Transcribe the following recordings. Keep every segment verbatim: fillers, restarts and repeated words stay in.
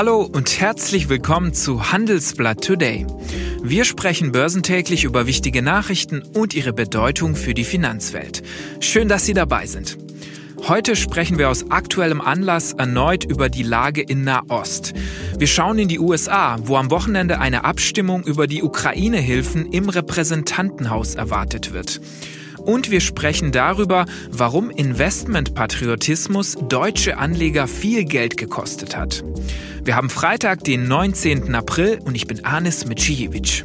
Hallo und herzlich willkommen zu Handelsblatt Today. Wir sprechen börsentäglich über wichtige Nachrichten und ihre Bedeutung für die Finanzwelt. Schön, dass Sie dabei sind. Heute sprechen wir aus aktuellem Anlass erneut über die Lage in Nahost. Wir schauen in die U S A, wo am Wochenende eine Abstimmung über die Ukraine-Hilfen im Repräsentantenhaus erwartet wird. Und wir sprechen darüber, warum Investmentpatriotismus deutsche Anleger viel Geld gekostet hat. Wir haben Freitag, den neunzehnten April und ich bin Anis Mecijevic.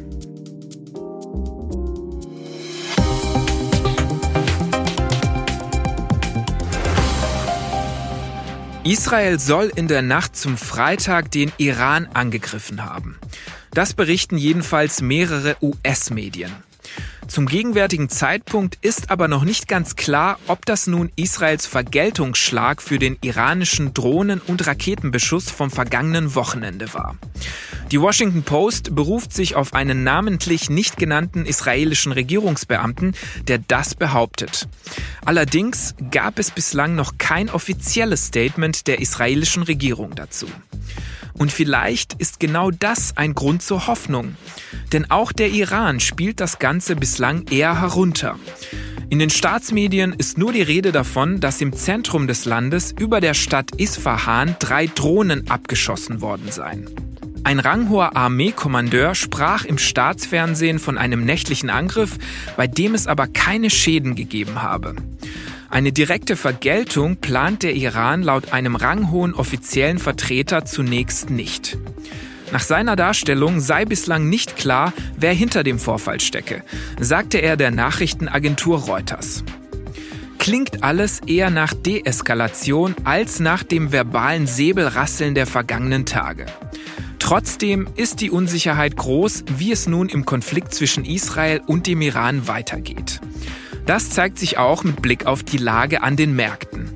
Israel soll in der Nacht zum Freitag den Iran angegriffen haben. Das berichten jedenfalls mehrere U S-Medien. Zum gegenwärtigen Zeitpunkt ist aber noch nicht ganz klar, ob das nun Israels Vergeltungsschlag für den iranischen Drohnen- und Raketenbeschuss vom vergangenen Wochenende war. Die Washington Post beruft sich auf einen namentlich nicht genannten israelischen Regierungsbeamten, der das behauptet. Allerdings gab es bislang noch kein offizielles Statement der israelischen Regierung dazu. Und vielleicht ist genau das ein Grund zur Hoffnung. Denn auch der Iran spielt das Ganze bislang eher herunter. In den Staatsmedien ist nur die Rede davon, dass im Zentrum des Landes über der Stadt Isfahan drei Drohnen abgeschossen worden seien. Ein ranghoher Armeekommandeur sprach im Staatsfernsehen von einem nächtlichen Angriff, bei dem es aber keine Schäden gegeben habe. Eine direkte Vergeltung plant der Iran laut einem ranghohen offiziellen Vertreter zunächst nicht. Nach seiner Darstellung sei bislang nicht klar, wer hinter dem Vorfall stecke, sagte er der Nachrichtenagentur Reuters. Klingt alles eher nach Deeskalation als nach dem verbalen Säbelrasseln der vergangenen Tage. Trotzdem ist die Unsicherheit groß, wie es nun im Konflikt zwischen Israel und dem Iran weitergeht. Das zeigt sich auch mit Blick auf die Lage an den Märkten.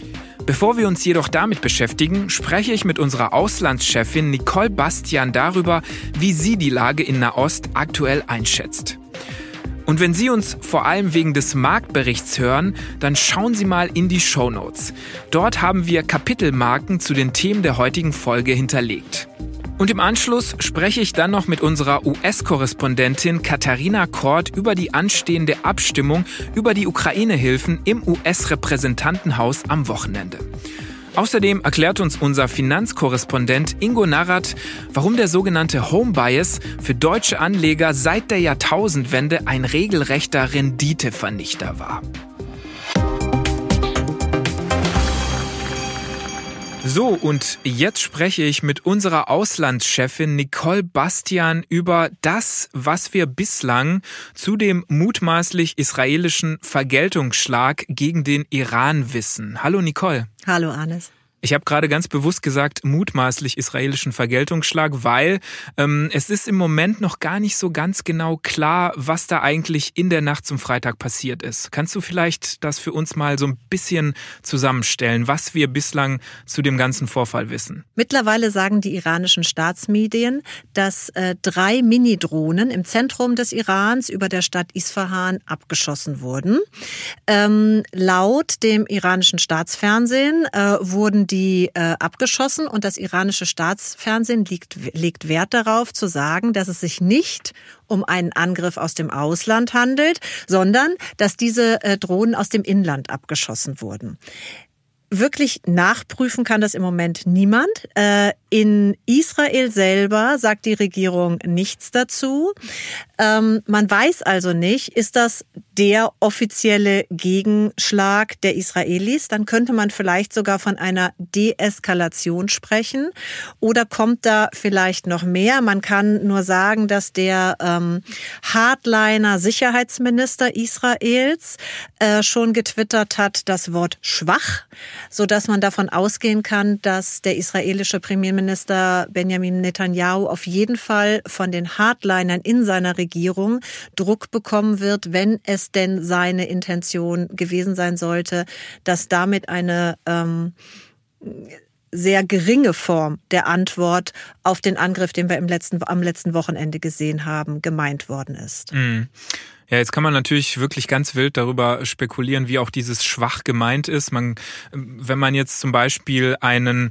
Bevor wir uns jedoch damit beschäftigen, spreche ich mit unserer Auslandschefin Nicole Bastian darüber, wie sie die Lage in Nahost aktuell einschätzt. Und wenn Sie uns vor allem wegen des Marktberichts hören, dann schauen Sie mal in die Shownotes. Dort haben wir Kapitelmarken zu den Themen der heutigen Folge hinterlegt. Und im Anschluss spreche ich dann noch mit unserer U S-Korrespondentin Katharina Kort über die anstehende Abstimmung über die Ukraine-Hilfen im U S-Repräsentantenhaus am Wochenende. Außerdem erklärt uns unser Finanzkorrespondent Ingo Narrat, warum der sogenannte Home Bias für deutsche Anleger seit der Jahrtausendwende ein regelrechter Renditevernichter war. So, und jetzt spreche ich mit unserer Auslandschefin Nicole Bastian über das, was wir bislang zu dem mutmaßlich israelischen Vergeltungsschlag gegen den Iran wissen. Hallo Nicole. Hallo Anis. Ich habe gerade ganz bewusst gesagt, mutmaßlich israelischen Vergeltungsschlag, weil ähm, es ist im Moment noch gar nicht so ganz genau klar, was da eigentlich in der Nacht zum Freitag passiert ist. Kannst du vielleicht das für uns mal so ein bisschen zusammenstellen, was wir bislang zu dem ganzen Vorfall wissen? Mittlerweile sagen die iranischen Staatsmedien, dass äh, drei Mini-Drohnen im Zentrum des Irans über der Stadt Isfahan abgeschossen wurden. Ähm, laut dem iranischen Staatsfernsehen äh, wurden die die äh, abgeschossen und das iranische Staatsfernsehen legt, legt Wert darauf zu sagen, dass es sich nicht um einen Angriff aus dem Ausland handelt, sondern dass diese äh, Drohnen aus dem Inland abgeschossen wurden. Wirklich nachprüfen kann das im Moment niemand. Äh, in Israel selber sagt die Regierung nichts dazu. Ähm, man weiß also nicht, ist das der offizielle Gegenschlag der Israelis? Dann könnte man vielleicht sogar von einer Deeskalation sprechen. Oder kommt da vielleicht noch mehr? Man kann nur sagen, dass der ähm, Hardliner-Sicherheitsminister Israels äh, schon getwittert hat, das Wort schwach, sodass man davon ausgehen kann, dass der israelische Premierminister Benjamin Netanyahu auf jeden Fall von den Hardlinern in seiner Regierung Druck bekommen wird, wenn es denn seine Intention gewesen sein sollte, dass damit eine ähm, sehr geringe Form der Antwort auf den Angriff, den wir im letzten, am letzten Wochenende gesehen haben, gemeint worden ist. Mhm. Ja, jetzt kann man natürlich wirklich ganz wild darüber spekulieren, wie auch dieses schwach gemeint ist. Man, wenn man jetzt zum Beispiel einen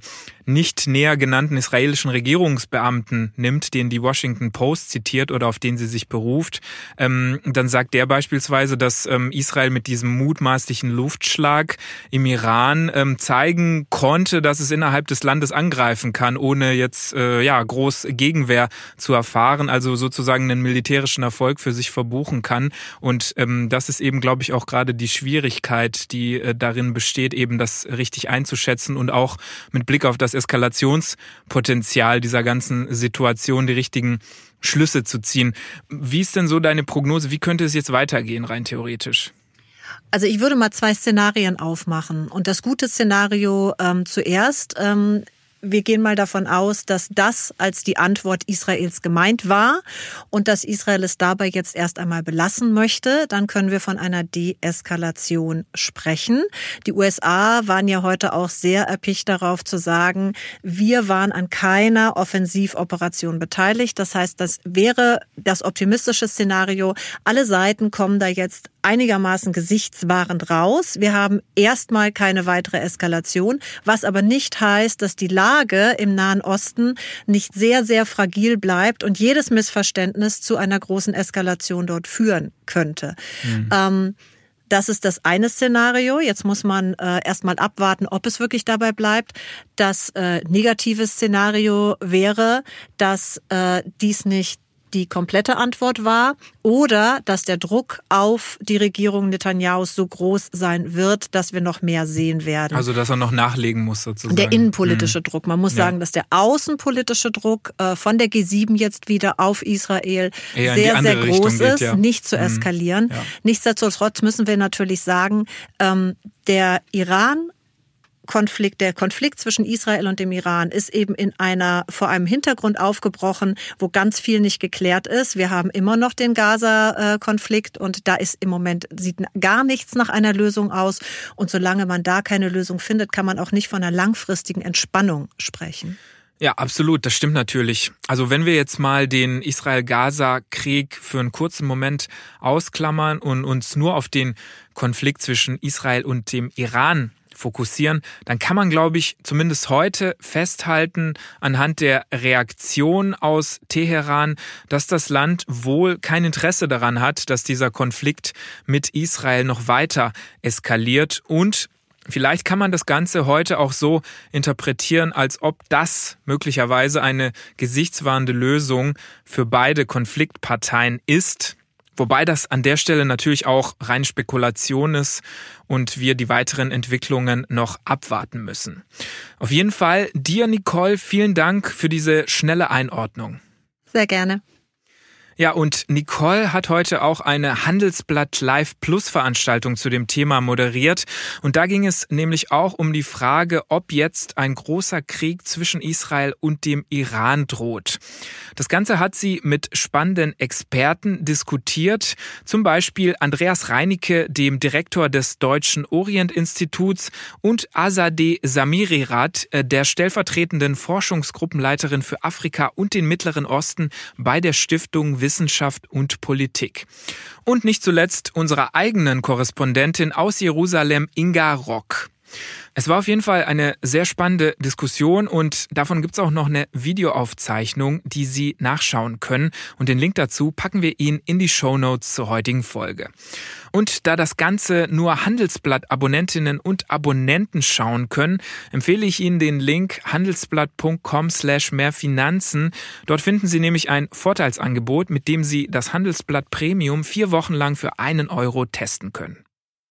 nicht näher genannten israelischen Regierungsbeamten nimmt, den die Washington Post zitiert oder auf den sie sich beruft, ähm, dann sagt der beispielsweise, dass ähm, Israel mit diesem mutmaßlichen Luftschlag im Iran ähm, zeigen konnte, dass es innerhalb des Landes angreifen kann, ohne jetzt äh, ja groß Gegenwehr zu erfahren, also sozusagen einen militärischen Erfolg für sich verbuchen kann. Und ähm, das ist eben, glaube ich, auch gerade die Schwierigkeit, die äh, darin besteht, eben das richtig einzuschätzen und auch mit Blick auf das Eskalationspotenzial dieser ganzen Situation die richtigen Schlüsse zu ziehen. Wie ist denn so deine Prognose? Wie könnte es jetzt weitergehen, rein theoretisch? Also ich würde mal zwei Szenarien aufmachen. Und das gute Szenario ähm, zuerst. Ähm, Wir gehen mal davon aus, dass das als die Antwort Israels gemeint war und dass Israel es dabei jetzt erst einmal belassen möchte. Dann können wir von einer Deeskalation sprechen. Die U S A waren ja heute auch sehr erpicht darauf zu sagen, wir waren an keiner Offensivoperation beteiligt. Das heißt, das wäre das optimistische Szenario. Alle Seiten kommen da jetzt einigermaßen gesichtswahrend raus. Wir haben erstmal keine weitere Eskalation, was aber nicht heißt, dass die Lage im Nahen Osten nicht sehr, sehr fragil bleibt und jedes Missverständnis zu einer großen Eskalation dort führen könnte. Mhm. Ähm, Das ist das eine Szenario. Jetzt muss man äh, erstmal abwarten, ob es wirklich dabei bleibt. Das äh, negative Szenario wäre, dass äh, dies nicht die komplette Antwort war oder dass der Druck auf die Regierung Netanyahus so groß sein wird, dass wir noch mehr sehen werden. Also dass er noch nachlegen muss sozusagen. Der innenpolitische mhm. Druck. Man muss ja. sagen, dass der außenpolitische Druck äh, von der G sieben jetzt wieder auf Israel Eher sehr, sehr groß geht, ist, ja. nicht zu eskalieren. Mhm. Ja. Nichtsdestotrotz müssen wir natürlich sagen, ähm, der Iran Konflikt, der Konflikt zwischen Israel und dem Iran ist eben in einer, vor einem Hintergrund aufgebrochen, wo ganz viel nicht geklärt ist. Wir haben immer noch den Gaza-Konflikt und da ist im Moment, sieht gar nichts nach einer Lösung aus. Und solange man da keine Lösung findet, kann man auch nicht von einer langfristigen Entspannung sprechen. Ja, absolut, das stimmt natürlich. Also wenn wir jetzt mal den Israel-Gaza-Krieg für einen kurzen Moment ausklammern und uns nur auf den Konflikt zwischen Israel und dem Iran fokussieren, dann kann man, glaube ich, zumindest heute festhalten anhand der Reaktion aus Teheran, dass das Land wohl kein Interesse daran hat, dass dieser Konflikt mit Israel noch weiter eskaliert. Und vielleicht kann man das Ganze heute auch so interpretieren, als ob das möglicherweise eine gesichtswahrende Lösung für beide Konfliktparteien ist. Wobei das an der Stelle natürlich auch rein Spekulation ist und wir die weiteren Entwicklungen noch abwarten müssen. Auf jeden Fall dir, Nicole, vielen Dank für diese schnelle Einordnung. Sehr gerne. Ja, und Nicole hat heute auch eine Handelsblatt Live Plus Veranstaltung zu dem Thema moderiert. Und da ging es nämlich auch um die Frage, ob jetzt ein großer Krieg zwischen Israel und dem Iran droht. Das Ganze hat sie mit spannenden Experten diskutiert. Zum Beispiel Andreas Reinicke, dem Direktor des Deutschen Orient-Instituts, und Azadeh Samirirat, der stellvertretenden Forschungsgruppenleiterin für Afrika und den Mittleren Osten bei der Stiftung Wissenschaft und Politik. Und nicht zuletzt unserer eigenen Korrespondentin aus Jerusalem, Inga Rock. Es war auf jeden Fall eine sehr spannende Diskussion und davon gibt es auch noch eine Videoaufzeichnung, die Sie nachschauen können. Und den Link dazu packen wir Ihnen in die Shownotes zur heutigen Folge. Und da das Ganze nur Handelsblatt-Abonnentinnen und Abonnenten schauen können, empfehle ich Ihnen den Link handelsblatt punkt com slash mehr Finanzen. Dort finden Sie nämlich ein Vorteilsangebot, mit dem Sie das Handelsblatt Premium vier Wochen lang für einen Euro testen können.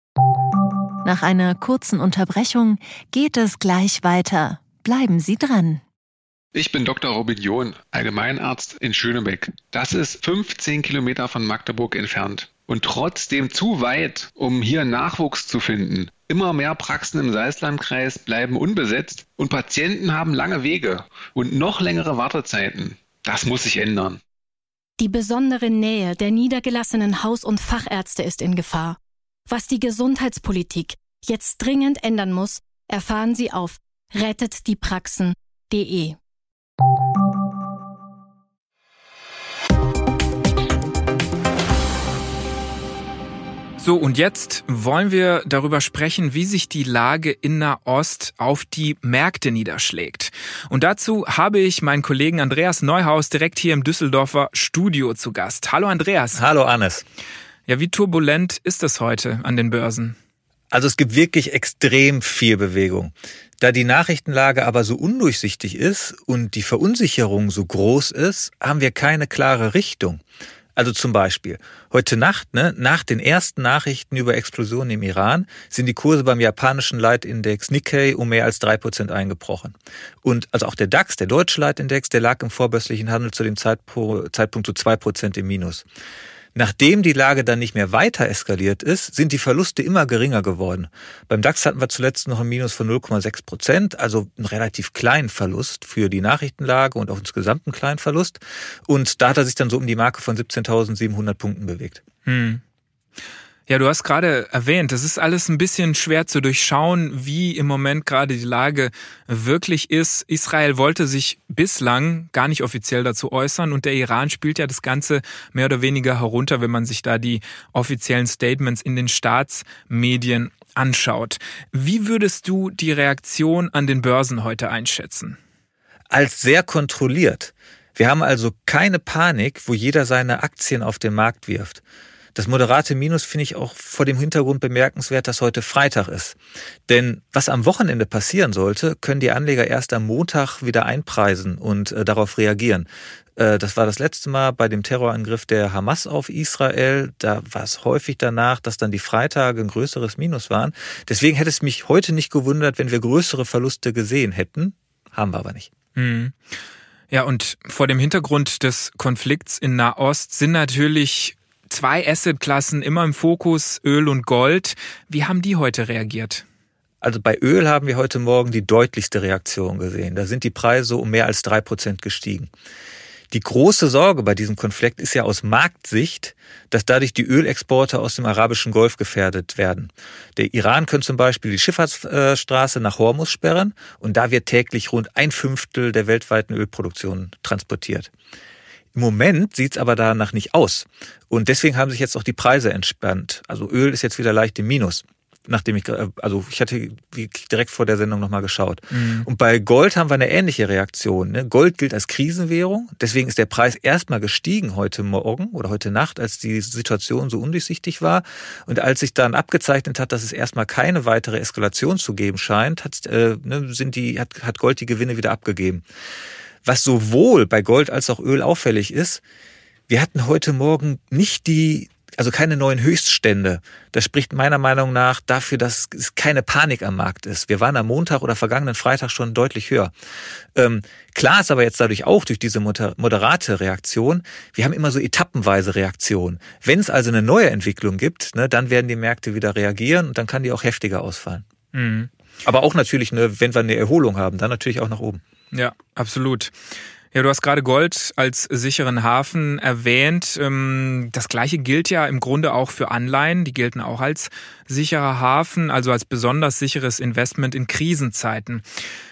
Nach einer kurzen Unterbrechung geht es gleich weiter. Bleiben Sie dran. Ich bin Doktor Robin John, Allgemeinarzt in Schönebeck. Das ist fünfzehn Kilometer von Magdeburg entfernt. Und trotzdem zu weit, um hier Nachwuchs zu finden. Immer mehr Praxen im Salzlandkreis bleiben unbesetzt und Patienten haben lange Wege und noch längere Wartezeiten. Das muss sich ändern. Die besondere Nähe der niedergelassenen Haus- und Fachärzte ist in Gefahr. Was die Gesundheitspolitik jetzt dringend ändern muss, erfahren Sie auf rettet die praxen punkt de. So, und jetzt wollen wir darüber sprechen, wie sich die Lage in Nahost auf die Märkte niederschlägt. Und dazu habe ich meinen Kollegen Andreas Neuhaus direkt hier im Düsseldorfer Studio zu Gast. Hallo Andreas. Hallo Hannes. Ja, wie turbulent ist es heute an den Börsen? Also es gibt wirklich extrem viel Bewegung. Da die Nachrichtenlage aber so undurchsichtig ist und die Verunsicherung so groß ist, haben wir keine klare Richtung. Also zum Beispiel, heute Nacht, ne, nach den ersten Nachrichten über Explosionen im Iran, sind die Kurse beim japanischen Leitindex Nikkei um mehr als drei Prozent eingebrochen. Und also auch der DAX, der deutsche Leitindex, der lag im vorbörslichen Handel zu dem Zeitpunkt zu zwei Prozent im Minus. Nachdem die Lage dann nicht mehr weiter eskaliert ist, sind die Verluste immer geringer geworden. Beim DAX hatten wir zuletzt noch ein Minus von null Komma sechs Prozent, also einen relativ kleinen Verlust für die Nachrichtenlage und auch insgesamt einen kleinen Verlust. Und da hat er sich dann so um die Marke von siebzehntausendsiebenhundert Punkten bewegt. Hm. Ja, du hast gerade erwähnt, es ist alles ein bisschen schwer zu durchschauen, wie im Moment gerade die Lage wirklich ist. Israel wollte sich bislang gar nicht offiziell dazu äußern und der Iran spielt ja das Ganze mehr oder weniger herunter, wenn man sich da die offiziellen Statements in den Staatsmedien anschaut. Wie würdest du die Reaktion an den Börsen heute einschätzen? Als sehr kontrolliert. Wir haben also keine Panik, wo jeder seine Aktien auf den Markt wirft. Das moderate Minus finde ich auch vor dem Hintergrund bemerkenswert, dass heute Freitag ist. Denn was am Wochenende passieren sollte, können die Anleger erst am Montag wieder einpreisen und äh, darauf reagieren. Äh, das war das letzte Mal bei dem Terrorangriff der Hamas auf Israel. Da war es häufig danach, dass dann die Freitage ein größeres Minus waren. Deswegen hätte es mich heute nicht gewundert, wenn wir größere Verluste gesehen hätten. Haben wir aber nicht. Mhm. Ja, und vor dem Hintergrund des Konflikts in Nahost sind natürlich zwei Assetklassen immer im Fokus, Öl und Gold. Wie haben die heute reagiert? Also bei Öl haben wir heute Morgen die deutlichste Reaktion gesehen. Da sind die Preise um mehr als drei Prozent gestiegen. Die große Sorge bei diesem Konflikt ist ja aus Marktsicht, dass dadurch die Ölexporte aus dem arabischen Golf gefährdet werden. Der Iran könnte zum Beispiel die Schifffahrtsstraße nach Hormuz sperren und da wird täglich rund ein Fünftel der weltweiten Ölproduktion transportiert. Im Moment sieht es aber danach nicht aus. Und deswegen haben sich jetzt auch die Preise entspannt. Also Öl ist jetzt wieder leicht im Minus. Nachdem ich, also ich hatte direkt vor der Sendung nochmal geschaut. Mhm. Und bei Gold haben wir eine ähnliche Reaktion. Ne? Gold gilt als Krisenwährung. Deswegen ist der Preis erstmal gestiegen heute Morgen oder heute Nacht, als die Situation so undurchsichtig war. Und als sich dann abgezeichnet hat, dass es erstmal keine weitere Eskalation zu geben scheint, hat, äh, ne, sind die, hat, hat Gold die Gewinne wieder abgegeben. Was sowohl bei Gold als auch Öl auffällig ist, wir hatten heute Morgen nicht die, also keine neuen Höchststände. Das spricht meiner Meinung nach dafür, dass es keine Panik am Markt ist. Wir waren am Montag oder vergangenen Freitag schon deutlich höher. Ähm, klar ist aber jetzt dadurch auch durch diese moderate Reaktion, wir haben immer so etappenweise Reaktionen. Wenn es also eine neue Entwicklung gibt, ne, dann werden die Märkte wieder reagieren und dann kann die auch heftiger ausfallen. Mhm. Aber auch natürlich, ne, wenn wir eine Erholung haben, dann natürlich auch nach oben. Ja, absolut. Ja, du hast gerade Gold als sicheren Hafen erwähnt. Das Gleiche gilt ja im Grunde auch für Anleihen. Die gelten auch als sicherer Hafen, also als besonders sicheres Investment in Krisenzeiten.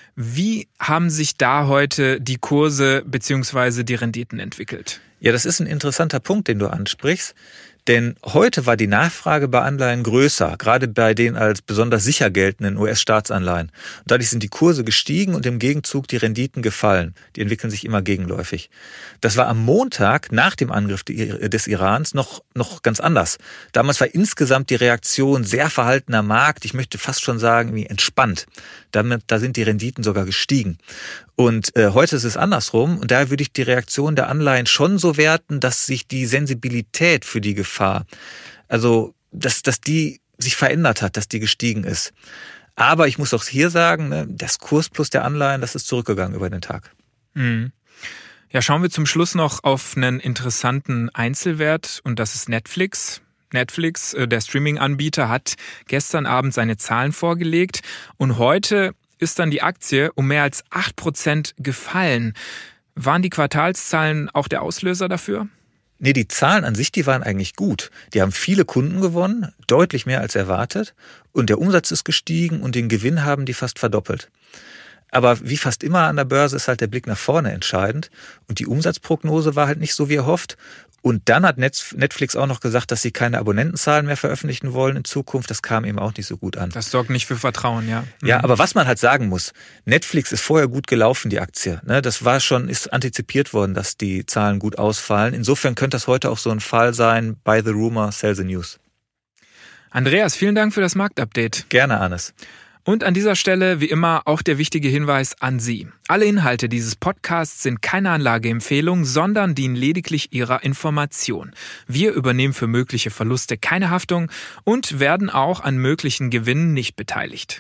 Wie haben sich da heute die Kurse bzw. die Renditen entwickelt? Ja, das ist ein interessanter Punkt, den du ansprichst. Denn heute war die Nachfrage bei Anleihen größer, gerade bei den als besonders sicher geltenden U S-Staatsanleihen. Und dadurch sind die Kurse gestiegen und im Gegenzug die Renditen gefallen. Die entwickeln sich immer gegenläufig. Das war am Montag nach dem Angriff des Irans noch, noch ganz anders. Damals war insgesamt die Reaktion sehr verhaltener Markt. Ich möchte fast schon sagen, wie entspannt. Damit, da sind die Renditen sogar gestiegen. Und äh, heute ist es andersrum und daher würde ich die Reaktion der Anleihen schon so werten, dass sich die Sensibilität für die Gefahr, also dass, dass die sich verändert hat, dass die gestiegen ist. Aber ich muss auch hier sagen, ne, das Kursplus der Anleihen, das ist zurückgegangen über den Tag. Mhm. Ja, schauen wir zum Schluss noch auf einen interessanten Einzelwert und das ist Netflix. Netflix, der Streaming-Anbieter, hat gestern Abend seine Zahlen vorgelegt und heute ist dann die Aktie um mehr als acht Prozent gefallen. Waren die Quartalszahlen auch der Auslöser dafür? Nee, die Zahlen an sich, die waren eigentlich gut. Die haben viele Kunden gewonnen, deutlich mehr als erwartet. Und der Umsatz ist gestiegen und den Gewinn haben die fast verdoppelt. Aber wie fast immer an der Börse ist halt der Blick nach vorne entscheidend. Und die Umsatzprognose war halt nicht so, wie erhofft. Und dann hat Netflix auch noch gesagt, dass sie keine Abonnentenzahlen mehr veröffentlichen wollen in Zukunft. Das kam eben auch nicht so gut an. Das sorgt nicht für Vertrauen, ja. Mhm. Ja, aber was man halt sagen muss, Netflix ist vorher gut gelaufen, die Aktie. Das war schon, ist antizipiert worden, dass die Zahlen gut ausfallen. Insofern könnte das heute auch so ein Fall sein, buy the rumor, sell the news. Andreas, vielen Dank für das Marktupdate. Gerne, Hannes. Und an dieser Stelle, wie immer, auch der wichtige Hinweis an Sie. Alle Inhalte dieses Podcasts sind keine Anlageempfehlung, sondern dienen lediglich Ihrer Information. Wir übernehmen für mögliche Verluste keine Haftung und werden auch an möglichen Gewinnen nicht beteiligt.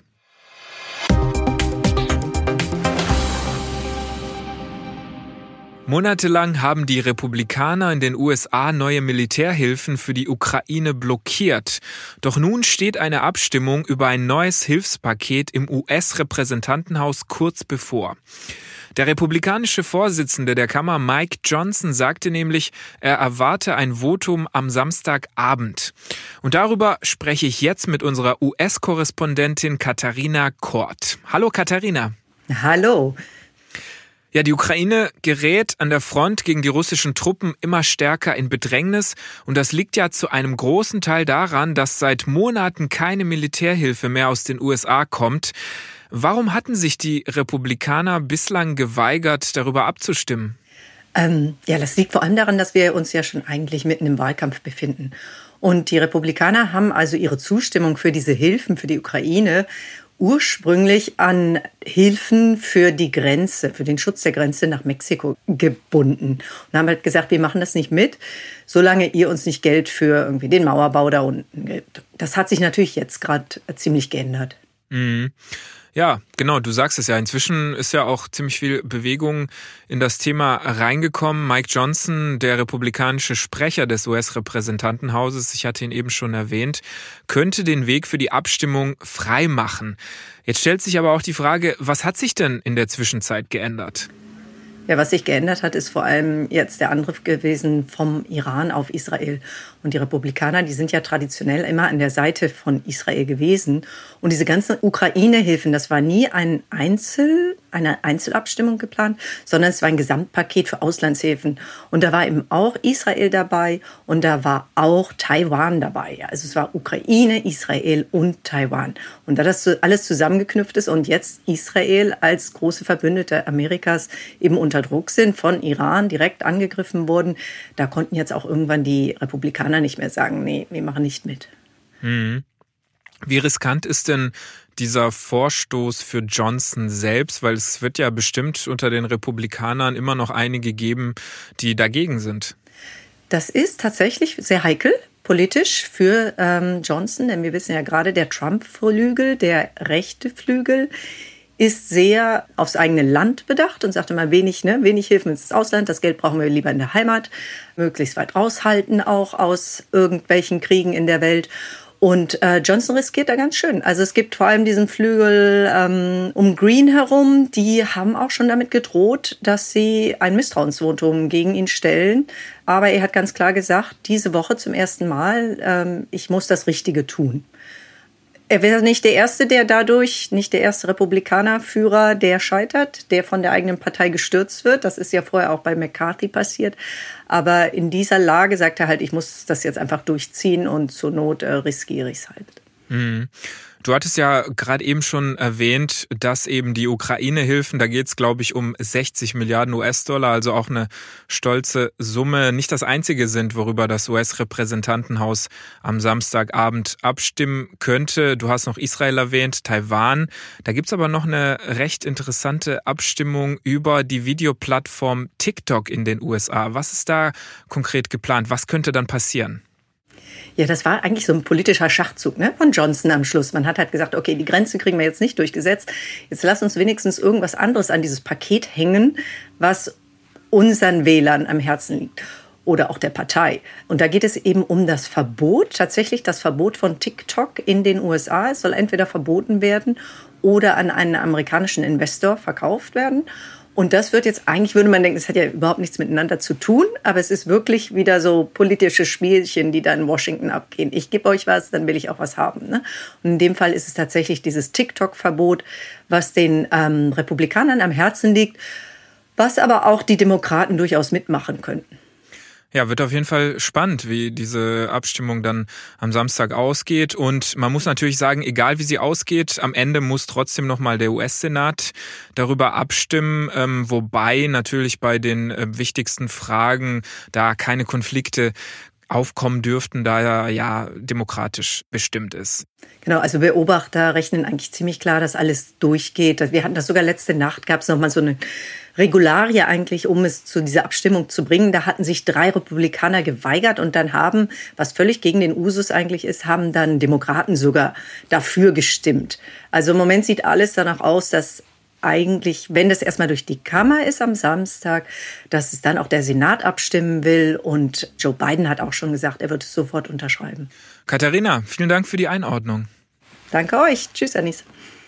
Monatelang haben die Republikaner in den U S A neue Militärhilfen für die Ukraine blockiert. Doch nun steht eine Abstimmung über ein neues Hilfspaket im U S-Repräsentantenhaus kurz bevor. Der republikanische Vorsitzende der Kammer, Mike Johnson, sagte nämlich, er erwarte ein Votum am Samstagabend. Und darüber spreche ich jetzt mit unserer U S-Korrespondentin Katharina Kort. Hallo Katharina. Hallo. Ja, die Ukraine gerät an der Front gegen die russischen Truppen immer stärker in Bedrängnis. Und das liegt ja zu einem großen Teil daran, dass seit Monaten keine Militärhilfe mehr aus den U S A kommt. Warum hatten sich die Republikaner bislang geweigert, darüber abzustimmen? Ähm, ja, das liegt vor allem daran, dass wir uns ja schon eigentlich mitten im Wahlkampf befinden. Und die Republikaner haben also ihre Zustimmung für diese Hilfen für die Ukraine ursprünglich an Hilfen für die Grenze, für den Schutz der Grenze nach Mexiko gebunden. Und haben halt gesagt, wir machen das nicht mit, solange ihr uns nicht Geld für irgendwie den Mauerbau da unten gibt. Das hat sich natürlich jetzt gerade ziemlich geändert. Mhm. Ja, genau, du sagst es ja. Inzwischen ist ja auch ziemlich viel Bewegung in das Thema reingekommen. Mike Johnson, der republikanische Sprecher des U S-Repräsentantenhauses, ich hatte ihn eben schon erwähnt, könnte den Weg für die Abstimmung frei machen. Jetzt stellt sich aber auch die Frage, was hat sich denn in der Zwischenzeit geändert? Ja, was sich geändert hat, ist vor allem jetzt der Angriff gewesen vom Iran auf Israel. Und die Republikaner, die sind ja traditionell immer an der Seite von Israel gewesen. Und diese ganzen Ukraine-Hilfen, das war nie ein Einzel, eine Einzelabstimmung geplant, sondern es war ein Gesamtpaket für Auslandshilfen. Und da war eben auch Israel dabei und da war auch Taiwan dabei. Also es war Ukraine, Israel und Taiwan. Und da das alles zusammengeknüpft ist und jetzt Israel als große Verbündete Amerikas eben unter Druck sind, von Iran direkt angegriffen wurden, da konnten jetzt auch irgendwann die Republikaner nicht mehr sagen, nee, wir machen nicht mit. Hm. Wie riskant ist denn dieser Vorstoß für Johnson selbst? Weil es wird ja bestimmt unter den Republikanern immer noch einige geben, die dagegen sind. Das ist tatsächlich sehr heikel politisch für ähm, Johnson, denn wir wissen ja gerade, der Trump-Flügel, der rechte Flügel, ist sehr aufs eigene Land bedacht und sagt immer wenig, ne, wenig Hilfen ins Ausland, das Geld brauchen wir lieber in der Heimat, möglichst weit raushalten auch aus irgendwelchen Kriegen in der Welt. Und äh, Johnson riskiert da ganz schön. Also es gibt vor allem diesen Flügel ähm, um Green herum, die haben auch schon damit gedroht, dass sie ein Misstrauensvotum gegen ihn stellen. Aber er hat ganz klar gesagt, diese Woche zum ersten Mal, ähm, ich muss das Richtige tun. Er wäre nicht der Erste, der dadurch, nicht der erste Republikanerführer, der scheitert, der von der eigenen Partei gestürzt wird. Das ist ja vorher auch bei McCarthy passiert. Aber in dieser Lage sagt er halt, ich muss das jetzt einfach durchziehen und zur Not äh, riskiere ich es halt. Mhm. Du hattest ja gerade eben schon erwähnt, dass eben die Ukraine-Hilfen, da geht es, glaube ich, um sechzig Milliarden U S-Dollar, also auch eine stolze Summe, nicht das einzige sind, worüber das U S-Repräsentantenhaus am Samstagabend abstimmen könnte. Du hast noch Israel erwähnt, Taiwan. Da gibt es aber noch eine recht interessante Abstimmung über die Videoplattform TikTok in den U S A. Was ist da konkret geplant? Was könnte dann passieren? Ja, das war eigentlich so ein politischer Schachzug, ne, von Johnson am Schluss. Man hat halt gesagt, okay, die Grenze kriegen wir jetzt nicht durchgesetzt. Jetzt lass uns wenigstens irgendwas anderes an dieses Paket hängen, was unseren Wählern am Herzen liegt. Oder auch der Partei. Und da geht es eben um das Verbot, tatsächlich das Verbot von TikTok in den U S A. Es soll entweder verboten werden oder an einen amerikanischen Investor verkauft werden. Und das wird jetzt, eigentlich würde man denken, es hat ja überhaupt nichts miteinander zu tun, aber es ist wirklich wieder so politische Spielchen, die da in Washington abgehen. Ich gebe euch was, dann will ich auch was haben. Ne? Und in dem Fall ist es tatsächlich dieses TikTok-Verbot, was den ähm, Republikanern am Herzen liegt, was aber auch die Demokraten durchaus mitmachen könnten. Ja, wird auf jeden Fall spannend, wie diese Abstimmung dann am Samstag ausgeht. Und man muss natürlich sagen, egal wie sie ausgeht, am Ende muss trotzdem nochmal der U S-Senat darüber abstimmen, ähm, wobei natürlich bei den äh, wichtigsten Fragen da keine Konflikte aufkommen dürften, da er ja demokratisch bestimmt ist. Genau, also Beobachter rechnen eigentlich ziemlich klar, dass alles durchgeht. Wir hatten das sogar letzte Nacht, gab es nochmal so eine Regularie eigentlich, um es zu dieser Abstimmung zu bringen. Da hatten sich drei Republikaner geweigert und dann haben, was völlig gegen den Usus eigentlich ist, haben dann Demokraten sogar dafür gestimmt. Also im Moment sieht alles danach aus, dass eigentlich, wenn das erstmal durch die Kammer ist am Samstag, dass es dann auch der Senat abstimmen will. Und Joe Biden hat auch schon gesagt, er wird es sofort unterschreiben. Katharina, vielen Dank für die Einordnung. Danke euch. Tschüss, Anis.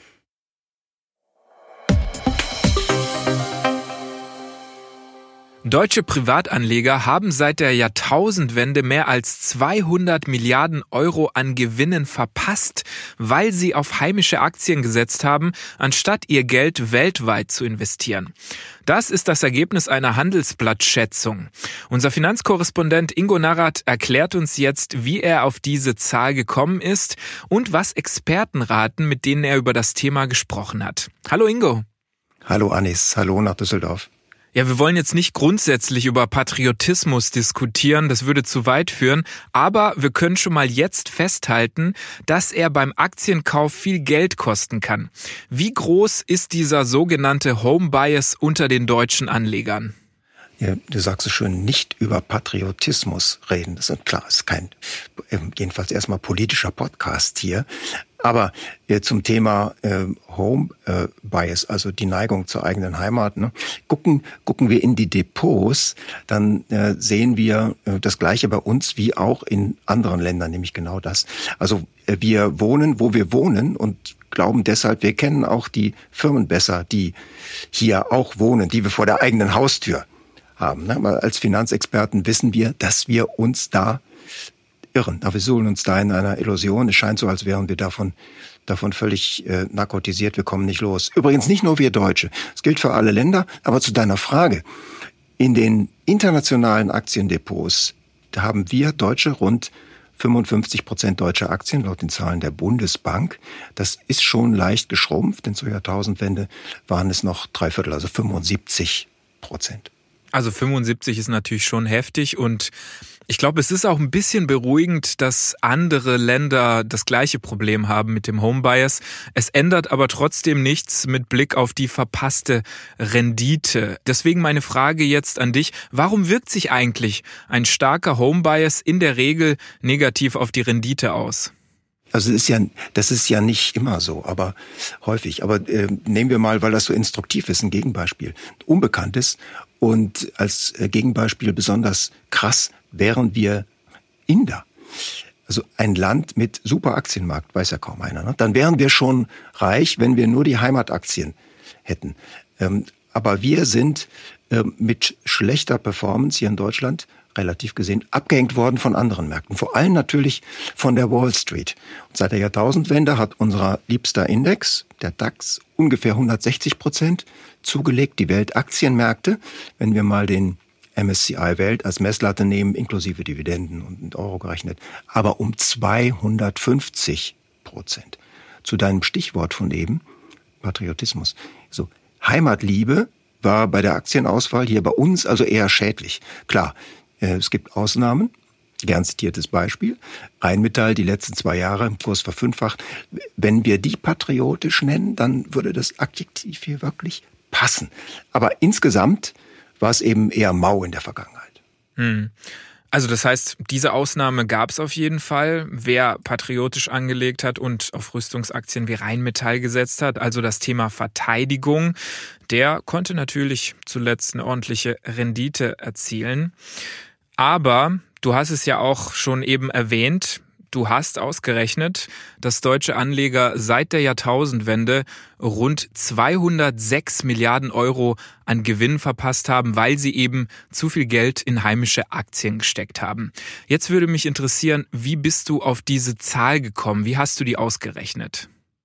Deutsche Privatanleger haben seit der Jahrtausendwende mehr als zweihundert Milliarden Euro an Gewinnen verpasst, weil sie auf heimische Aktien gesetzt haben, anstatt ihr Geld weltweit zu investieren. Das ist das Ergebnis einer Handelsblatt-Schätzung. Unser Finanzkorrespondent Ingo Narrat erklärt uns jetzt, wie er auf diese Zahl gekommen ist und was Experten raten, mit denen er über das Thema gesprochen hat. Hallo Ingo. Hallo Anis, hallo nach Düsseldorf. Ja, wir wollen jetzt nicht grundsätzlich über Patriotismus diskutieren, das würde zu weit führen, aber wir können schon mal jetzt festhalten, dass er beim Aktienkauf viel Geld kosten kann. Wie groß ist dieser sogenannte Home Bias unter den deutschen Anlegern? Ja, du sagst es schön, nicht über Patriotismus reden. Das ist klar, ist kein, jedenfalls erstmal politischer Podcast hier. Aber äh, zum Thema äh, Home äh, Bias, also die Neigung zur eigenen Heimat, ne? gucken, gucken wir in die Depots, dann äh, sehen wir äh, das Gleiche bei uns wie auch in anderen Ländern, nämlich genau das. Also äh, wir wohnen, wo wir wohnen und glauben deshalb, wir kennen auch die Firmen besser, die hier auch wohnen, die wir vor der eigenen Haustür haben. Ne? Aber als Finanzexperten wissen wir, dass wir uns da irren. Aber wir suchen uns da in einer Illusion. Es scheint so, als wären wir davon, davon völlig äh, narkotisiert. Wir kommen nicht los. Übrigens nicht nur wir Deutsche. Es gilt für alle Länder. Aber zu deiner Frage. In den internationalen Aktiendepots, da haben wir Deutsche rund fünfundfünfzig Prozent deutscher Aktien, laut den Zahlen der Bundesbank. Das ist schon leicht geschrumpft, denn zur Jahrtausendwende waren es noch drei Viertel, also fünfundsiebzig Prozent. Also fünfundsiebzig ist natürlich schon heftig und ich glaube, es ist auch ein bisschen beruhigend, dass andere Länder das gleiche Problem haben mit dem Home Bias. Es ändert aber trotzdem nichts mit Blick auf die verpasste Rendite. Deswegen meine Frage jetzt an dich. Warum wirkt sich eigentlich ein starker Home Bias in der Regel negativ auf die Rendite aus? Also das ist ja, das ist ja nicht immer so, aber häufig. Aber äh, nehmen wir mal, weil das so instruktiv ist, ein Gegenbeispiel. Unbekanntes und als äh, Gegenbeispiel besonders krass wären wir Inder. Also ein Land mit super Aktienmarkt, weiß ja kaum einer. Ne? Dann wären wir schon reich, wenn wir nur die Heimataktien hätten. Ähm, aber wir sind äh, mit schlechter Performance hier in Deutschland relativ gesehen abgehängt worden von anderen Märkten. Vor allem natürlich von der Wall Street. Und seit der Jahrtausendwende hat unser liebster Index, der DAX, ungefähr hundertsechzig Prozent zugelegt. Die Weltaktienmärkte, wenn wir mal den M S C I Welt als Messlatte nehmen, inklusive Dividenden und in Euro gerechnet, aber um zweihundertfünfzig Prozent. Zu deinem Stichwort von eben, Patriotismus. So, Heimatliebe war bei der Aktienauswahl hier bei uns also eher schädlich. Klar, es gibt Ausnahmen, gern zitiertes Beispiel. Rheinmetall die letzten zwei Jahre im Kurs verfünffacht. Wenn wir die patriotisch nennen, dann würde das Adjektiv hier wirklich passen. Aber insgesamt war es eben eher mau in der Vergangenheit. Hm. Also das heißt, diese Ausnahme gab es auf jeden Fall. Wer patriotisch angelegt hat und auf Rüstungsaktien wie Rheinmetall gesetzt hat, also das Thema Verteidigung, der konnte natürlich zuletzt eine ordentliche Rendite erzielen. Aber du hast es ja auch schon eben erwähnt, Du hast ausgerechnet, dass deutsche Anleger seit der Jahrtausendwende rund zweihundertsechs Milliarden Euro an Gewinn verpasst haben, weil sie eben zu viel Geld in heimische Aktien gesteckt haben. Jetzt würde mich interessieren, wie bist du auf diese Zahl gekommen? Wie hast du die ausgerechnet?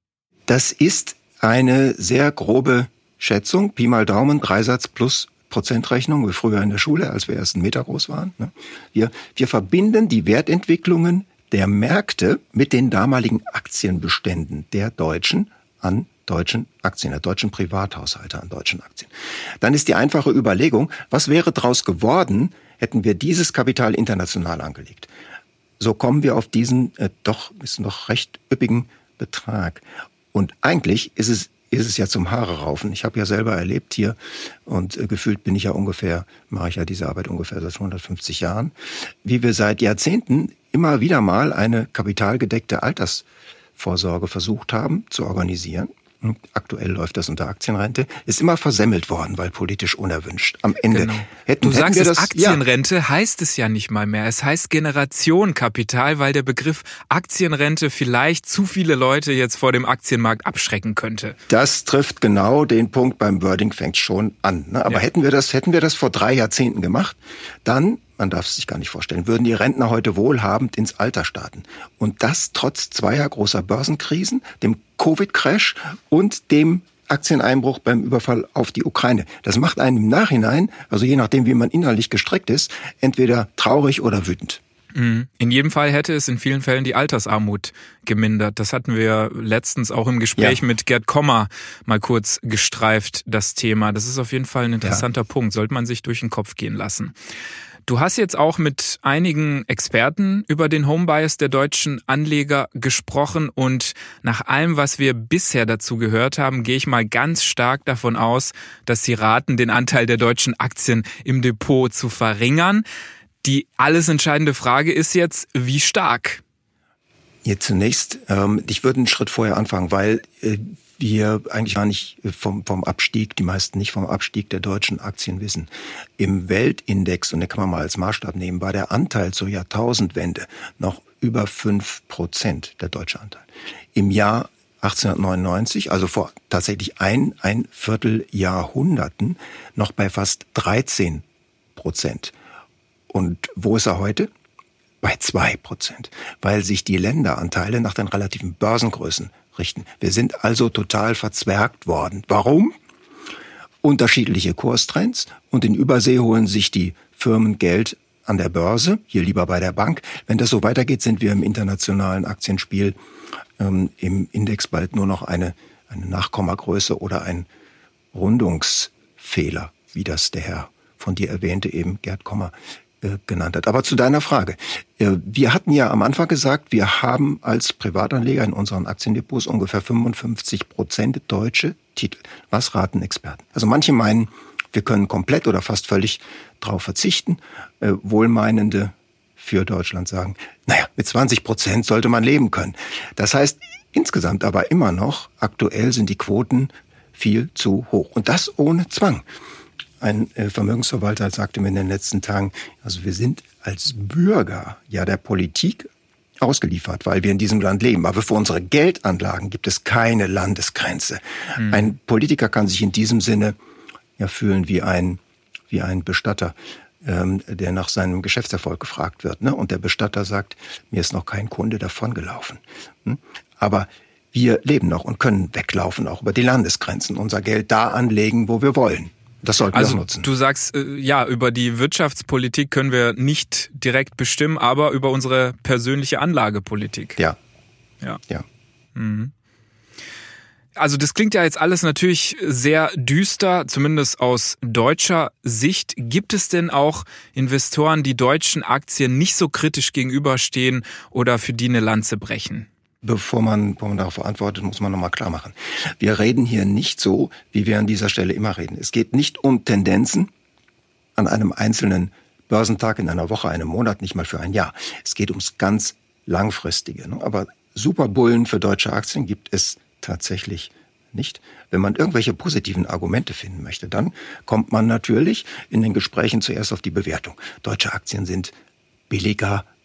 Das ist eine sehr grobe Schätzung, Pi mal Daumen, Dreisatz plus Prozentrechnung, wie früher in der Schule, als wir erst einen Meter groß waren. Wir, wir verbinden die Wertentwicklungen der Märkte mit den damaligen Aktienbeständen der Deutschen an deutschen Aktien, der deutschen Privathaushalte an deutschen Aktien. Dann ist die einfache Überlegung, was wäre daraus geworden, hätten wir dieses Kapital international angelegt. So kommen wir auf diesen äh, doch ist noch recht üppigen Betrag. Und eigentlich ist es ist es ja zum Haare raufen. Ich habe ja selber erlebt hier und äh, gefühlt bin ich ja ungefähr, mache ich ja diese Arbeit ungefähr seit hundertfünfzig Jahren, wie wir seit Jahrzehnten immer wieder mal eine kapitalgedeckte Altersvorsorge versucht haben zu organisieren. Und aktuell läuft das unter Aktienrente, ist immer versemmelt worden, weil politisch unerwünscht. Am Ende genau. hätten, du hätten sagst wir es, das, Aktienrente ja. heißt es ja nicht mal mehr. Es heißt Generationenkapital, weil der Begriff Aktienrente vielleicht zu viele Leute jetzt vor dem Aktienmarkt abschrecken könnte. Das trifft genau den Punkt beim Wording, fängt schon an. Ne? Aber ja. hätten wir das, hätten wir das vor drei Jahrzehnten gemacht, dann, man darf es sich gar nicht vorstellen, würden die Rentner heute wohlhabend ins Alter starten. Und das trotz zweier großer Börsenkrisen, dem Covid-Crash und dem Aktieneinbruch beim Überfall auf die Ukraine. Das macht einen im Nachhinein, also je nachdem, wie man innerlich gestrickt ist, entweder traurig oder wütend. In jedem Fall hätte es in vielen Fällen die Altersarmut gemindert. Das hatten wir letztens auch im Gespräch ja. mit Gerd Kommer mal kurz gestreift, das Thema. Das ist auf jeden Fall ein interessanter ja. Punkt, sollte man sich durch den Kopf gehen lassen. Du hast jetzt auch mit einigen Experten über den Homebias der deutschen Anleger gesprochen und nach allem, was wir bisher dazu gehört haben, gehe ich mal ganz stark davon aus, dass sie raten, den Anteil der deutschen Aktien im Depot zu verringern. Die alles entscheidende Frage ist jetzt, wie stark? Jetzt zunächst, ähm, ich würde einen Schritt vorher anfangen, weil äh, wir eigentlich gar nicht vom, vom Abstieg, die meisten nicht vom Abstieg der deutschen Aktien wissen. Im Weltindex, und den kann man mal als Maßstab nehmen, war der Anteil zur Jahrtausendwende noch über fünf Prozent, der deutsche Anteil. Im Jahr achtzehnhundertneunundneunzig, also vor tatsächlich ein, ein Vierteljahrhunderten, noch bei fast dreizehn Prozent. Und wo ist er heute? Bei zwei Prozent, weil sich die Länderanteile nach den relativen Börsengrößen richten. Wir sind also total verzwergt worden. Warum? Unterschiedliche Kurstrends und in Übersee holen sich die Firmen Geld an der Börse, hier lieber bei der Bank. Wenn das so weitergeht, sind wir im internationalen Aktienspiel ähm, im Index bald nur noch eine, eine Nachkommagröße oder ein Rundungsfehler, wie das der Herr von dir erwähnte, eben Gerd Kommer, genannt hat. Aber zu deiner Frage. Wir hatten ja am Anfang gesagt, wir haben als Privatanleger in unseren Aktiendepots ungefähr fünfundfünfzig Prozent deutsche Titel. Was raten Experten? Also manche meinen, wir können komplett oder fast völlig drauf verzichten. Wohlmeinende für Deutschland sagen, naja, mit zwanzig Prozent sollte man leben können. Das heißt, insgesamt aber immer noch, aktuell sind die Quoten viel zu hoch. Und das ohne Zwang. Ein Vermögensverwalter sagte mir in den letzten Tagen, also wir sind als Bürger ja der Politik ausgeliefert, weil wir in diesem Land leben. Aber für unsere Geldanlagen gibt es keine Landesgrenze. Mhm. Ein Politiker kann sich in diesem Sinne ja fühlen wie ein, wie ein Bestatter, ähm, der nach seinem Geschäftserfolg gefragt wird. Ne? Und der Bestatter sagt, mir ist noch kein Kunde davongelaufen. Hm? Aber wir leben noch und können weglaufen, auch über die Landesgrenzen, unser Geld da anlegen, wo wir wollen. Das sollten also wir auch nutzen. Du sagst, ja, über die Wirtschaftspolitik können wir nicht direkt bestimmen, aber über unsere persönliche Anlagepolitik. Ja. Ja. ja. Mhm. Also das klingt ja jetzt alles natürlich sehr düster, zumindest aus deutscher Sicht. Gibt es denn auch Investoren, die deutschen Aktien nicht so kritisch gegenüberstehen oder für die eine Lanze brechen? Bevor man, bevor man darauf antwortet, muss man nochmal klar machen. Wir reden hier nicht so, wie wir an dieser Stelle immer reden. Es geht nicht um Tendenzen an einem einzelnen Börsentag, in einer Woche, einem Monat, nicht mal für ein Jahr. Es geht ums ganz Langfristige. Aber Superbullen für deutsche Aktien gibt es tatsächlich nicht. Wenn man irgendwelche positiven Argumente finden möchte, dann kommt man natürlich in den Gesprächen zuerst auf die Bewertung. Deutsche Aktien sind billiger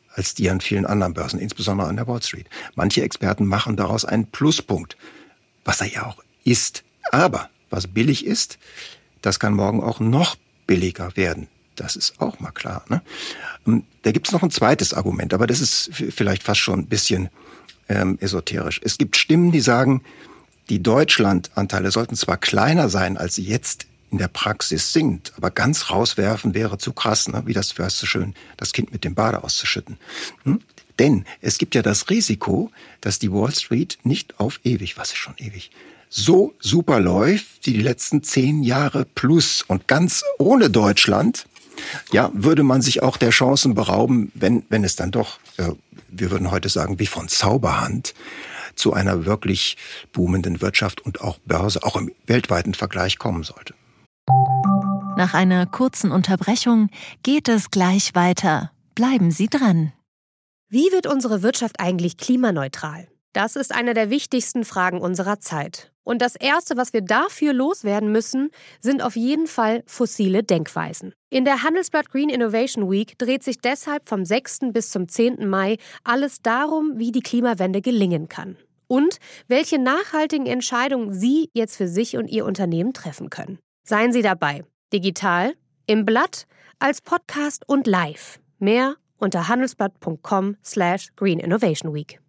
als die an vielen anderen Börsen, insbesondere an der Wall Street. Manche Experten machen daraus einen Pluspunkt, was er ja auch ist. Aber was billig ist, das kann morgen auch noch billiger werden. Das ist auch mal klar. Ne? Da gibt es noch ein zweites Argument, aber das ist vielleicht fast schon ein bisschen ähm, esoterisch. Es gibt Stimmen, die sagen, die Deutschlandanteile sollten zwar kleiner sein, als sie jetzt in der Praxis sind, aber ganz rauswerfen wäre zu krass, ne? Wie das wäre so schön, das Kind mit dem Bade auszuschütten. Hm? Denn es gibt ja das Risiko, dass die Wall Street nicht auf ewig, was ist schon ewig, so super läuft wie die letzten zehn Jahre plus. Und ganz ohne Deutschland, ja, würde man sich auch der Chancen berauben, wenn, wenn es dann doch, äh, wir würden heute sagen, wie von Zauberhand, zu einer wirklich boomenden Wirtschaft und auch Börse, auch im weltweiten Vergleich kommen sollte. Nach einer kurzen Unterbrechung geht es gleich weiter. Bleiben Sie dran. Wie wird unsere Wirtschaft eigentlich klimaneutral? Das ist eine der wichtigsten Fragen unserer Zeit. Und das Erste, was wir dafür loswerden müssen, sind auf jeden Fall fossile Denkweisen. In der Handelsblatt Green Innovation Week dreht sich deshalb vom sechsten bis zum zehnten Mai alles darum, wie die Klimawende gelingen kann. Und welche nachhaltigen Entscheidungen Sie jetzt für sich und Ihr Unternehmen treffen können. Seien Sie dabei. Digital, im Blatt, als Podcast und live. Mehr unter handelsblatt punkt com slash green innovation week.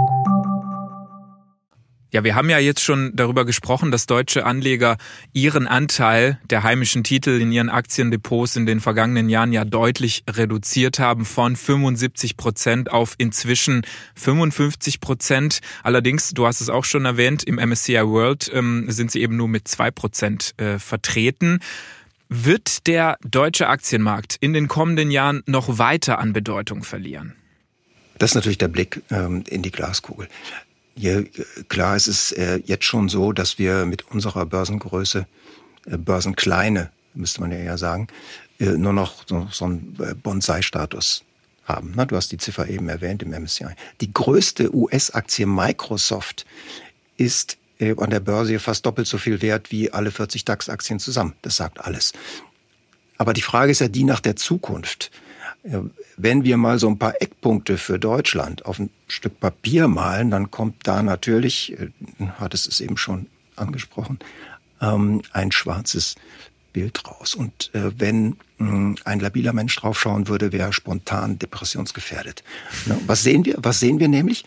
Ja, wir haben ja jetzt schon darüber gesprochen, dass deutsche Anleger ihren Anteil der heimischen Titel in ihren Aktiendepots in den vergangenen Jahren ja deutlich reduziert haben, von fünfundsiebzig Prozent auf inzwischen fünfundfünfzig Prozent. Allerdings, du hast es auch schon erwähnt, im M S C I World ähm, sind sie eben nur mit zwei Prozent äh, vertreten. Wird der deutsche Aktienmarkt in den kommenden Jahren noch weiter an Bedeutung verlieren? Das ist natürlich der Blick ähm, in die Glaskugel. Ja, klar, es ist äh, jetzt schon so, dass wir mit unserer Börsengröße, äh, Börsenkleine, müsste man ja eher sagen, äh, nur noch so, so einen Bonsai-Status haben. Na, du hast die Ziffer eben erwähnt im M S C I. Die größte U S-Aktie Microsoft ist äh, an der Börse fast doppelt so viel wert wie alle vierzig DAX-Aktien zusammen. Das sagt alles. Aber die Frage ist ja die nach der Zukunft. Wenn wir mal so ein paar Eckpunkte für Deutschland auf ein Stück Papier malen, dann kommt da natürlich, hattest es eben schon angesprochen, ein schwarzes Bild raus. Und wenn ein labiler Mensch draufschauen würde, wäre er spontan depressionsgefährdet. Was sehen wir? Was sehen wir nämlich?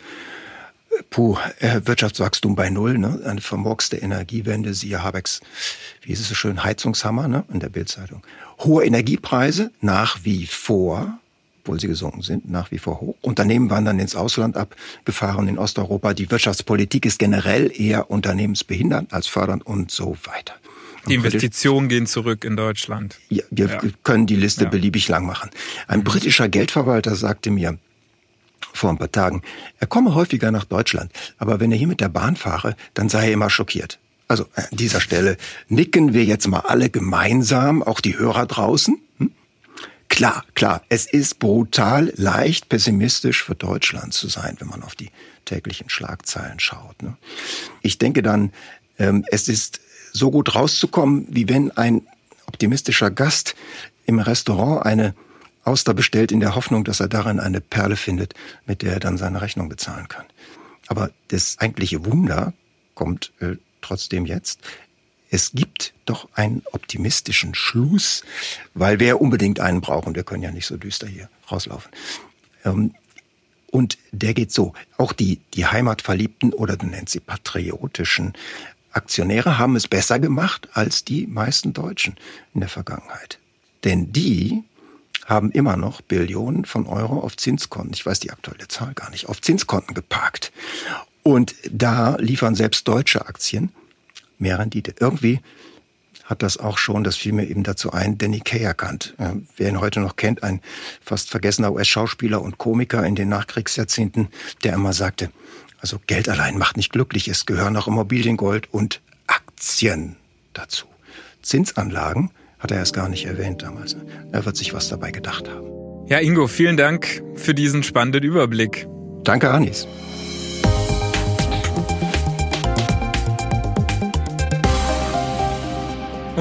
Puh, Wirtschaftswachstum bei Null, ne? Eine vermurkste Energiewende, siehe Habecks, wie ist es so schön, Heizungshammer, ne? In der Bildzeitung. Hohe Energiepreise, nach wie vor, obwohl sie gesunken sind, nach wie vor hoch. Unternehmen wandern ins Ausland ab, Gefahren in Osteuropa. Die Wirtschaftspolitik ist generell eher unternehmensbehindernd als fördernd und so weiter. Die Investitionen gehen zurück in Deutschland. Ja, wir ja. können die Liste ja. beliebig lang machen. Ein Mhm. britischer Geldverwalter sagte mir vor ein paar Tagen, er komme häufiger nach Deutschland, aber wenn er hier mit der Bahn fahre, dann sei er immer schockiert. Also an dieser Stelle nicken wir jetzt mal alle gemeinsam, auch die Hörer draußen. Hm? Klar, klar, es ist brutal leicht pessimistisch für Deutschland zu sein, wenn man auf die täglichen Schlagzeilen schaut. Ne? Ich denke dann, ähm, es ist so gut rauszukommen, wie wenn ein optimistischer Gast im Restaurant eine Auster bestellt in der Hoffnung, dass er darin eine Perle findet, mit der er dann seine Rechnung bezahlen kann. Aber das eigentliche Wunder kommt äh, trotzdem jetzt. Es gibt doch einen optimistischen Schluss, weil wir unbedingt einen brauchen. Wir können ja nicht so düster hier rauslaufen. Ähm, und der geht so. Auch die, die Heimatverliebten oder du nennst sie patriotischen Aktionäre haben es besser gemacht als die meisten Deutschen in der Vergangenheit. Denn die haben immer noch Billionen von Euro auf Zinskonten, ich weiß die aktuelle Zahl gar nicht, auf Zinskonten geparkt. Und da liefern selbst deutsche Aktien mehr Rendite. Irgendwie hat das auch schon, das fiel mir eben dazu ein, Danny Kaye erkannt. Wer ihn heute noch kennt, ein fast vergessener U S-Schauspieler und Komiker in den Nachkriegsjahrzehnten, der immer sagte, also Geld allein macht nicht glücklich, es gehören auch Immobilien, Gold und Aktien dazu. Zinsanlagen hat er erst gar nicht erwähnt damals. Er wird sich was dabei gedacht haben. Ja, Ingo, vielen Dank für diesen spannenden Überblick. Danke, Anis.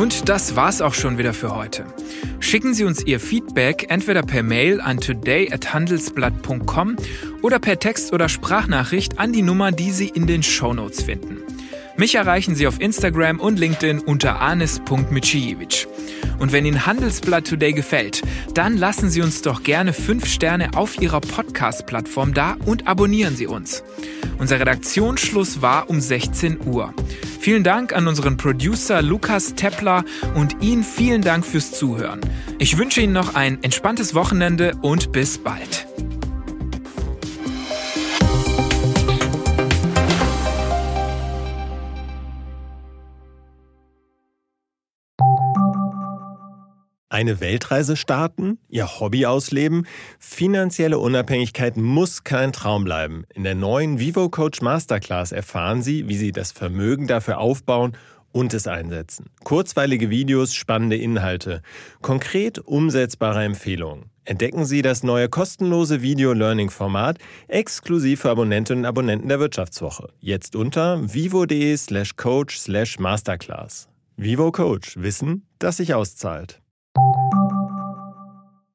Und das war's auch schon wieder für heute. Schicken Sie uns Ihr Feedback entweder per Mail an today at handelsblatt punkt com oder per Text oder Sprachnachricht an die Nummer, die Sie in den Shownotes finden. Mich erreichen Sie auf Instagram und LinkedIn unter anis punkt micijevic. Und wenn Ihnen Handelsblatt Today gefällt, dann lassen Sie uns doch gerne fünf Sterne auf Ihrer Podcast-Plattform da und abonnieren Sie uns. Unser Redaktionsschluss war um sechzehn Uhr. Vielen Dank an unseren Producer Lukas Teppler und Ihnen vielen Dank fürs Zuhören. Ich wünsche Ihnen noch ein entspanntes Wochenende und bis bald. Eine Weltreise starten? Ihr Hobby ausleben? Finanzielle Unabhängigkeit muss kein Traum bleiben. In der neuen Vivo Coach Masterclass erfahren Sie, wie Sie das Vermögen dafür aufbauen und es einsetzen. Kurzweilige Videos, spannende Inhalte, konkret umsetzbare Empfehlungen. Entdecken Sie das neue kostenlose Video-Learning-Format exklusiv für Abonnentinnen und Abonnenten der Wirtschaftswoche. Jetzt unter vivo.de slash coach slash masterclass. Vivo Coach. Wissen, das sich auszahlt.